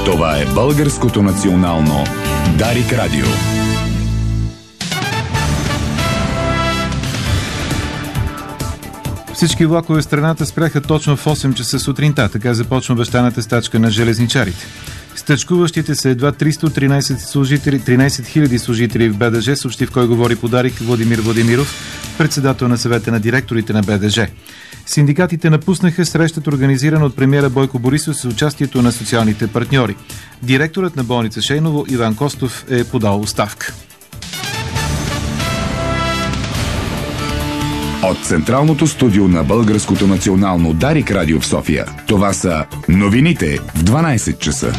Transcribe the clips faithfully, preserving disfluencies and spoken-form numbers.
Това е Българското национално Дарик Радио. Всички влакове в страната спряха точно в осем часа сутринта. Така започва обещаната стачка на железничарите. Стачкуващите са едва триста и тринайсет служители, тринайсет хиляди служители в БДЖ, съобщи в Кой говори по Дарик Владимир Владимиров, председател на съвета на директорите на БДЖ. Синдикатите напуснаха срещата, организирана от премиера Бойко Борисов с участието на социалните партньори. Директорът на болница Шейново Иван Костов е подал оставка. От централното студио на Българското национално Дарик Радио в София, това са новините в дванайсет часа.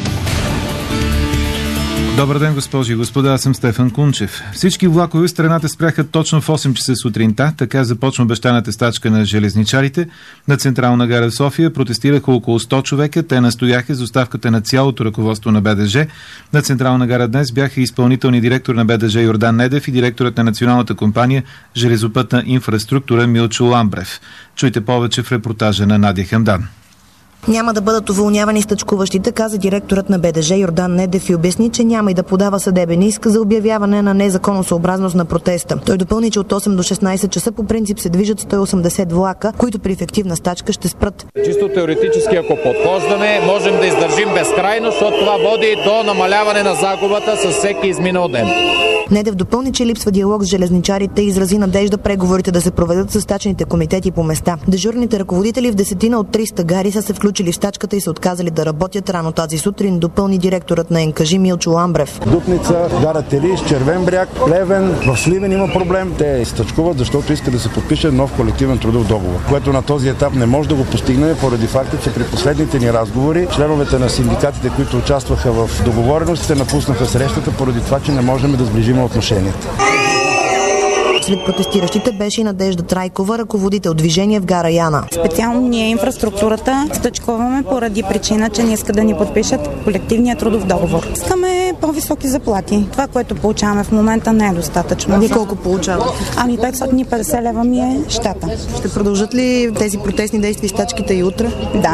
Добър ден, госпожи и господа, аз съм Стефан Кунчев. Всички влакове в страната спряха точно в осем часа сутринта, така започна обещаната стачка на железничарите. На Централна гара в София протестираха около сто човека, те настояха за оставката на цялото ръководство на БДЖ. На Централна гара днес бяха изпълнителни директор на БДЖ Йордан Недев и директорът на националната компания Железопътна инфраструктура Милчо Ламбрев. Чуйте повече в репортажа на Надя Хамдан. Няма да бъдат уволнявани стачкуващите, каза директорът на БДЖ Йордан Недев и обясни, че няма и да подава съдебен иск за обявяване на незаконосъобразност на протеста. Той допълни, че от осем до шестнайсет часа по принцип се движат сто и осемдесет влака, които при ефективна стачка ще спрат. Чисто теоретически, ако подхождаме, можем да издържим безкрайно, защото това води до намаляване на загубата с всеки изминал ден. Недев допълни, че липсва диалог с железничарите и изрази надежда преговорите да се проведат с стачните комитети по места. Дежурните ръководители в десетина от триста гари са се включили в стачката и са отказали да работят рано тази сутрин, допълни директорът на ЕНКАЖИ Милчо Ламбрев. Дупница, гара Телиш, Червен бряг, Плевен, в Сливен има проблем. Те стачкуват, защото искат да се подпише нов колективен трудов договор, което на този етап не може да го постигнем поради факта, че при последните ни разговори членовете на синдикатите, които участваха в договореностите, напуснаха срещата поради това, че не можем да сближим отношенията. Сред протестиращите беше и Надежда Трайкова, ръководител движение в гара Яна. Специално ние инфраструктурата стачкуваме поради причина, че не искат да ни подпишат колективния трудов договор. Искаме по-високи заплати. Това, което получаваме в момента, не е достатъчно. Вие колко получавате? Ами петстотин и петдесет лева ми е щата. Ще продължат ли тези протестни действия и стачките и утре? Да.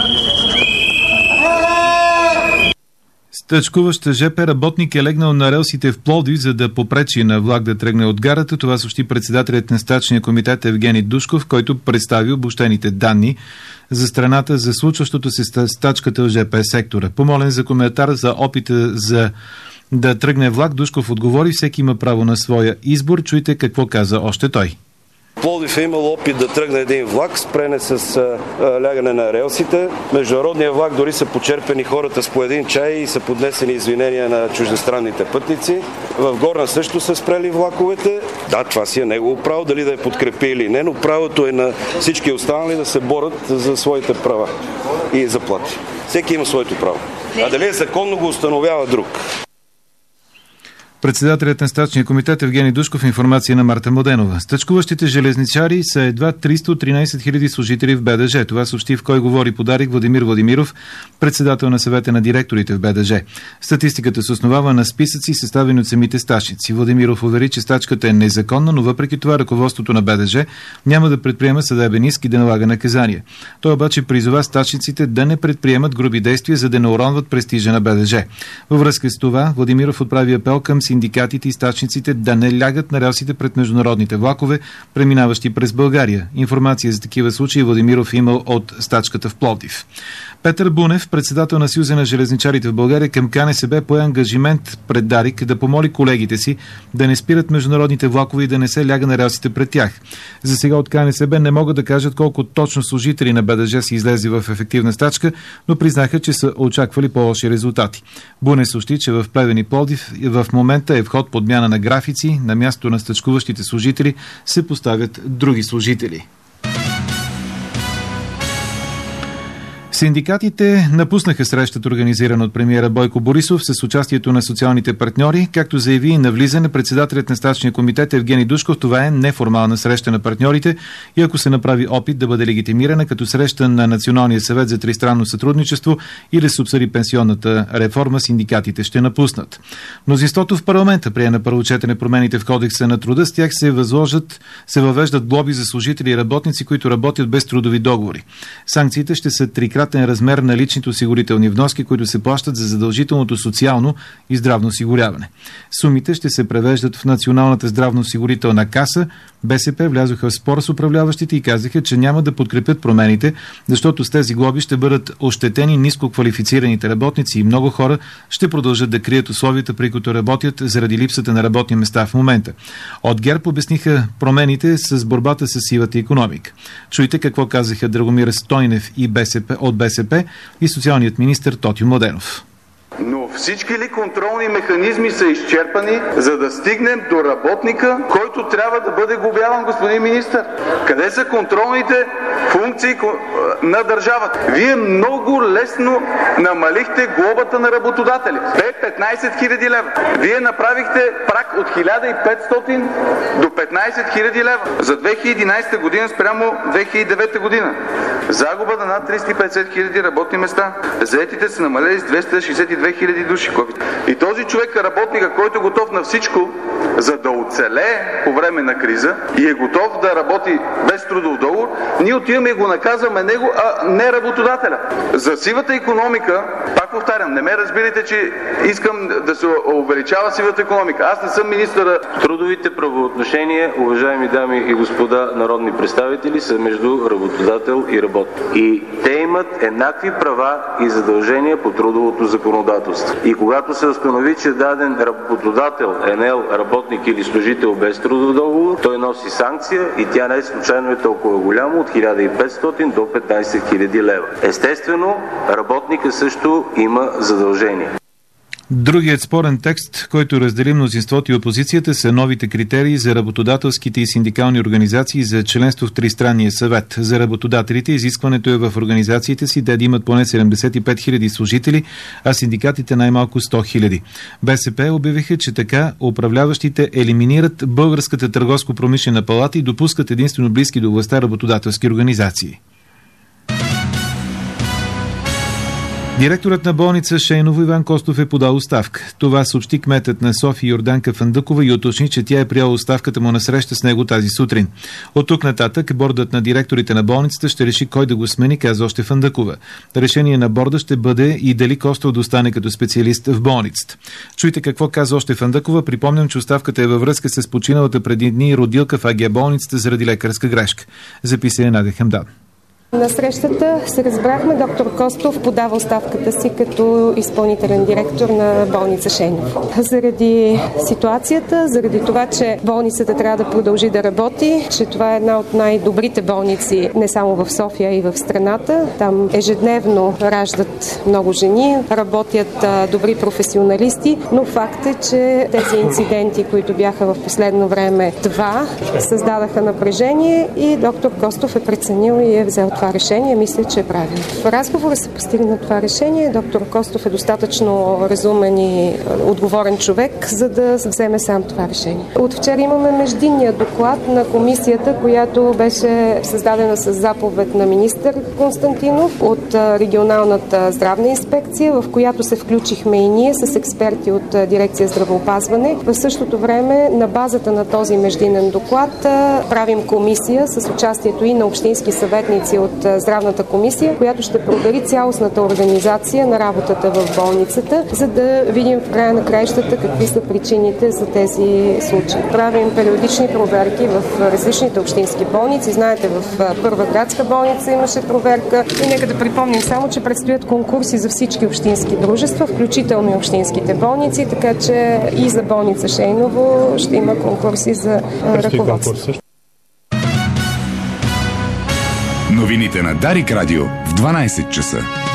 Стачкуващ ЖП работник е легнал на релсите в Пловдив, за да попречи на влак да тръгне от гарата. Това съобщи председателят на стачния комитет Евгений Душков, който представи обобщените данни за страната за случващото се стачката в ЖП сектора. Помолен за коментар за опита за да тръгне влак, Душков отговори: всеки има право на своя избор. Чуйте какво каза още той. Пловдив е имал опит да тръгне един влак, спрене с а, лягане на релсите. Международния влак дори са почерпени хората с по един чай и са поднесени извинения на чуждестранните пътници. В Горна също са спрели влаковете. Да, това си е негово право, дали да я подкрепи или не, но правото е на всички останали да се борят за своите права и заплати. Всеки има своето право. А дали е законно, го установява друг. Председателят на стачния комитет Евгений Душков, информация на Марта Младенова. Стачкуващите железничари са едва триста и тринайсет хиляди служители в БДЖ. Това съобщи в Кой говори по Дарик Владимир Владимиров, председател на съвета на директорите в БДЖ. Статистиката се основава на списъци, съставени от самите стачници. Владимиров увери, че стачката е незаконна, но въпреки това ръководството на БДЖ няма да предприема съдебен иск и да налага наказания. Той обаче призова стачниците да не предприемат груби действия, за да не уронват престижа на БДЖ. Във връзка с това Владимиров отправи апел към синдикатите и стачниците да не лягат на релсите пред международните влакове, преминаващи през България. Информация за такива случаи Владимиров имал от стачката в Пловдив. Петър Бунев, председател на Съюза на железничарите в България, към КНСБ пое ангажимент пред Дарик да помоли колегите си да не спират международните влакове и да не се ляга на релсите пред тях. За сега от КНСБ не могат да кажат колко точно служители на БДЖ са излезли в ефективна стачка, но признаха, че са очаквали по-лоши резултати. Бунев съобщи, че в Плевен и Пловдив в момента е в ход подмяна на графици. На място на стачкуващите служители се поставят други служители. Синдикатите напуснаха срещата, организирана от премиера Бойко Борисов с участието на социалните партньори. Както заяви и на влизане председателят на стачния комитет Евгений Душков, това е неформална среща на партньорите и ако се направи опит да бъде легитимирана като среща на Националния съвет за тристранно сътрудничество и да се обсъди пенсионната реформа, синдикатите ще напуснат. Мнозинството в парламента прие на първо четене промените в Кодекса на труда. С тях се възложат, се въвеждат глоби за служители и работници, които работят без трудови договори. Санкциите ще са трикратни еднократен размер на личните осигурителни вноски, които се плащат за задължителното социално и здравно осигуряване. Сумите ще се превеждат в Националната здравноосигурителна каса. БСП влязоха в спор с управляващите и казаха, че няма да подкрепят промените, защото с тези глоби ще бъдат ощетени ниско квалифицираните работници и много хора ще продължат да крият условията, при които работят заради липсата на работни места в момента. От ГЕРБ обясниха промените с борбата с сивата икономика. Чуйте какво казаха Драгомир Стойнев и БСП, от БСП и социалният министър Тотю Младенов. Но всички ли контролни механизми са изчерпани, за да стигнем до работника, който трябва да бъде глобяван, господин министър? Къде са контролните функции на държавата? Вие много лесно намалихте глобата на работодатели. Бе петнайсет хиляди лева. Вие направихте праг от хиляда и петстотин до петнайсет хиляди лева. За две хиляди и единайсета година спрямо две хиляди и девета година. Загуба на над триста и петдесет хиляди работни места. Заетите са намалели с двеста шейсет и две хиляди души. И този човек е работника, който е готов на всичко, за да оцелее по време на криза и е готов да работи без трудов договор, ние отиваме и го наказваме него, а не работодателя. За сивата икономика, пак повтарям, не ме разбирайте, че искам да се увеличава сивата икономика. Аз не съм министъра. Трудовите правоотношения, уважаеми дами и господа народни представители, са между работодател и работник. И те имат еднакви права и задължения по трудовото законодателство. И когато се установи, че даден работодател е наел работник или служител без трудов договор, той носи санкция и тя не случайно е толкова голяма, от хиляда и петстотин до петнайсет хиляди лева. Естествено, работника също има задължение. Другият спорен текст, който раздели мнозинството и опозицията, са новите критерии за работодателските и синдикални организации за членство в Тристранния съвет. За работодателите изискването е в организациите си да имат поне седемдесет и пет хиляди служители, а синдикатите най-малко сто хиляди. БСП обявиха, че така управляващите елиминират Българската търговско-промишлена палата и допускат единствено близки до властта работодателски организации. Директорът на болница Шейново Иван Костов е подал оставка. Това съобщи кметът на София Йорданка Фандъкова и уточни, че тя е приела оставката му на среща с него тази сутрин. От тук нататък бордът на директорите на болницата ще реши кой да го смени, каза още Фандъкова. Решение на борда ще бъде и дали Костов да остане като специалист в болницата. Чуйте какво каза още Фандъкова. Припомням, че оставката е във връзка с починалата преди дни родилка в АГ болницата заради лекарска грешка. Записа е Надя Хамдан. На срещата се разбрахме, доктор Костов подава оставката си като изпълнителен директор на болница Шейново. Заради ситуацията, заради това, че болницата трябва да продължи да работи, че това е една от най-добрите болници не само в София, и в страната. Там ежедневно раждат много жени, работят добри професионалисти, но факт е, че тези инциденти, които бяха в последно време два, създадаха напрежение и доктор Костов е преценил и е взел това решение, мисля, че е правилно. В разговора се постигна това решение. Доктор Костов е достатъчно разумен и отговорен човек, за да вземе сам това решение. От вчера имаме междинния доклад на комисията, която беше създадена с заповед на министър Константинов от регионалната здравна инспекция, в която се включихме и ние с експерти от дирекция здравеопазване. В същото време, на базата на този междинен доклад, правим комисия с участието и на общински съветници от здравната комисия, която ще провери цялостната организация на работата в болницата, за да видим в края на краищата какви са причините за тези случаи. Правим периодични проверки в различните общински болници. Знаете, в Първа градска болница имаше проверка. И нека да припомним само, че предстоят конкурси за всички общински дружества, включително и общинските болници, така че и за болница Шейново ще има конкурси за ръководство. Новините на Дарик Радио в дванайсет часа.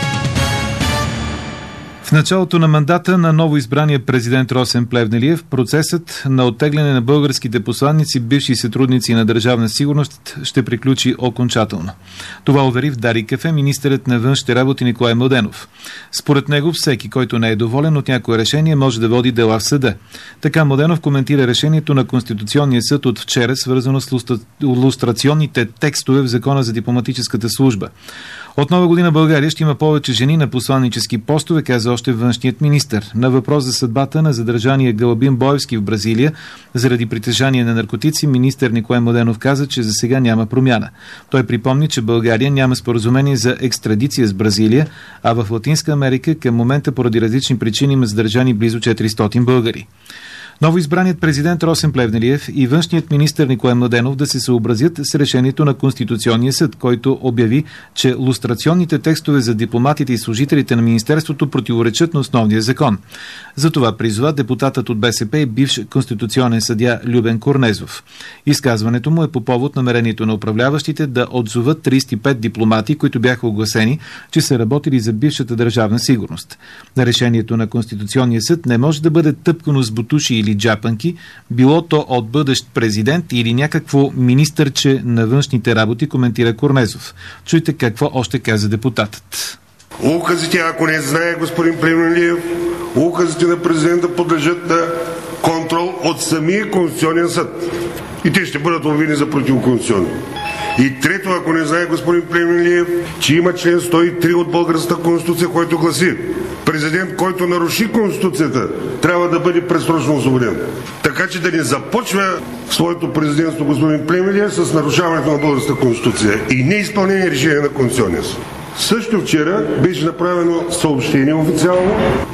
В началото на мандата на новоизбрания президент Росен Плевнелиев процесът на оттегляне на българските посланици, бивши сътрудници на Държавна сигурност, ще приключи окончателно. Това увери в Дарик еф ем министърът на външните работи Николай Младенов. Според него всеки, който не е доволен от някое решение, може да води дела в съда. Така Младенов коментира решението на Конституционния съд от вчера, свързано с лустрационните текстове в Закона за дипломатическата служба. От нова година България ще има повече жени на посланнически постове, каза още външният министър. На въпрос за съдбата на задържания Галабин Боевски в Бразилия заради притежание на наркотици, министър Николай Младенов каза, че за сега няма промяна. Той припомни, че България няма споразумение за екстрадиция с Бразилия, а в Латинска Америка към момента поради различни причини има задържани близо четиристотин българи. Новоизбраният президент Росен Плевнелиев и външният министър Николай Младенов да се съобразят с решението на Конституционния съд, който обяви, че лустрационните текстове за дипломатите и служителите на Министерството противоречат на основния закон. Затова призова депутатът от БСП и бивш конституционен съдия Любен Корнезов. Изказването му е по повод намерението на управляващите да отзоват тридесет и пет дипломати, които бяха огласени, че са работили за бившата държавна сигурност. Решението на Конституционния съд не може да бъде тъпкано с бутуши или джапанки, било то от бъдещ президент или някакво министърче на външните работи, коментира Корнезов. Чуйте какво още каза депутатът. Указите, ако не знае господин Плевнелиев, указите на президента подлежат на контрол от самия Конституционен съд. И те ще бъдат обвинени за противоконституционни. И трето, ако не знае господин Плевнелиев, че има член сто и три от Българската конституция, който гласи: президент, който наруши Конституцията, трябва да бъде предсрочно освободен. Така че да не започва своето президентство господин Плевнелиев с нарушаването на Българската конституция и неизпълнение решение на Конституционния съд. Също вчера беше направено съобщение официално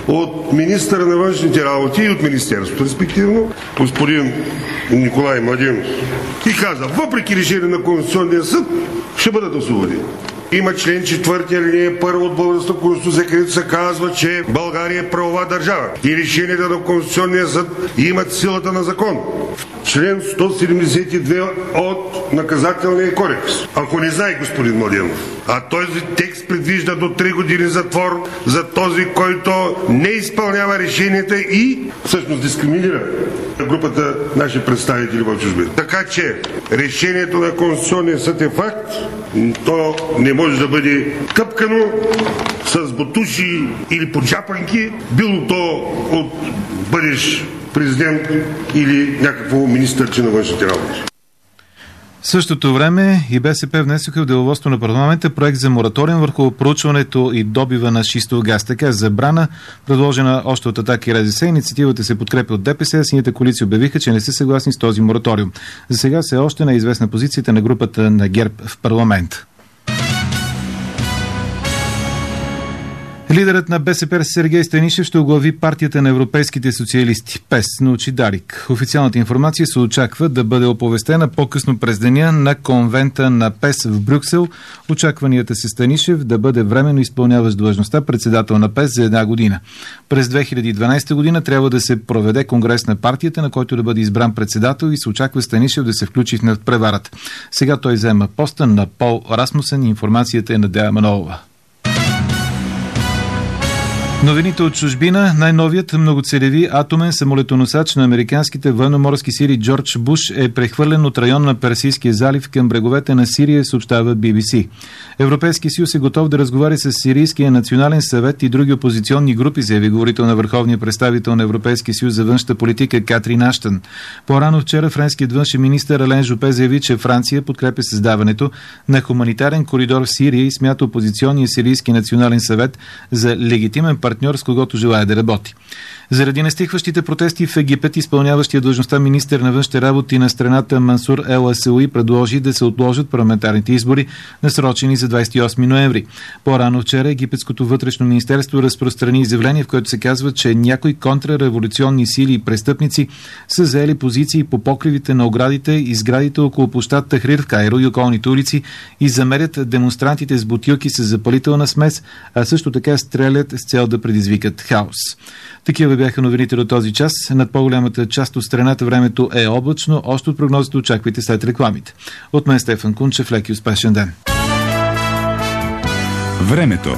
от министъра на външните работи и от министерството, респективно, господин Николай Младенов, и каза: въпреки решение на Конституционния съд, ще бъдат освободени. Има член четвърти, алинея първа от Българската конституция, където се казва, че България е правова държава и решенията на Конституционния съд имат силата на закон. Член сто седемдесет и две от Наказателния кодекс. Ако не знае господин Младенов, а този текст предвижда до три години затвор за този, който не изпълнява решенията и всъщност дискриминира групата наши представители в чужбина. Така че решението на Конституционния съд е факт. То не може да бъде къпкано с бутуши или поджапанки, било то от бъдещ президент или някакво министърче на външните работи. В същото време и БСП внесоха в деловодство на парламента проект за мораториум върху проучването и добива на шистов газ. Така забрана, предложена още от Атака и РЗС. Инициативата се подкрепя от ДПС, а синята коалиция обявиха, че не са съгласни с този мораториум. За сега все още не е известна позицията на групата на ГЕРБ в парламент. Лидерът на БСП Сергей Станишев ще оглави партията на европейските социалисти ПЕС, научи Дарик. Официалната информация се очаква да бъде оповестена по-късно през деня на конвента на ПЕС в Брюксел. Очакванията се Станишев да бъде временно изпълняващ длъжността председател на ПЕС за една година. През две хиляди и дванадесета година трябва да се проведе конгрес на партията, на който да бъде избран председател, и се очаква Станишев да се включи в надпреварата. Сега той заема поста на Пол Расмусен. Информацията е на Дея Манолова. Новините от чужбина. Най-новият многоцелеви атомен самолетоносач на американските военноморски сили Джордж Буш е прехвърлен от район на Персийския залив към бреговете на Сирия, съобщава Би Би Си. Европейския съюз е готов да разговаря с Сирийския национален съвет и други опозиционни групи, заяви говорител на върховния представител на Европейския съюз за външната политика Катрин Аштън. По-рано вчера френският външен министър Ален Жупе заяви, че Франция подкрепя създаването на хуманитарен коридор в Сирия и смята опозиционния Сирийски национален съвет за легитимен партньор, с когото желая да работи. Заради нестихващите протести в Египет, изпълняващия длъжността министър на външните работи на страната Мансур Ел Асауи предложи да се отложат парламентарните избори, насрочени за двадесет и осми ноември. По-рано вчера египетското вътрешно министерство разпространи изявление, в което се казва, че някои контрреволюционни сили и престъпници са заели позиции по покривите на оградите и сградите около площад Тахрир в Кайро и околните улици и замерят демонстрантите с бутилки с запалителна смес, а също така стрелят с цел да предизвикат хаос. Такива бяха новините до този час. Над по-голямата част от страната времето е облачно. Още от прогнозите очаквайте след рекламите. От мен Стефан Кунчев, лек и успешен ден. Времето.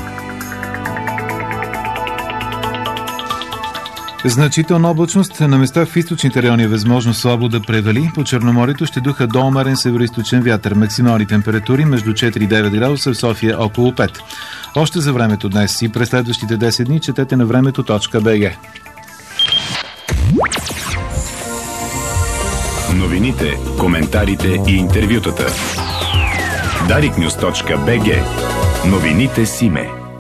Значителна облачност, на места в източните райони е възможно слабо да превали. По Черноморието ще духа до умерен североизточен вятър. Максимални температури между четири и девет градуса, в София около пет. Още за времето днес и през следващите десет дни четете на времето точка би джи. Новините, коментарите и интервютата. дарик нюз точка би джи. Новините Симе.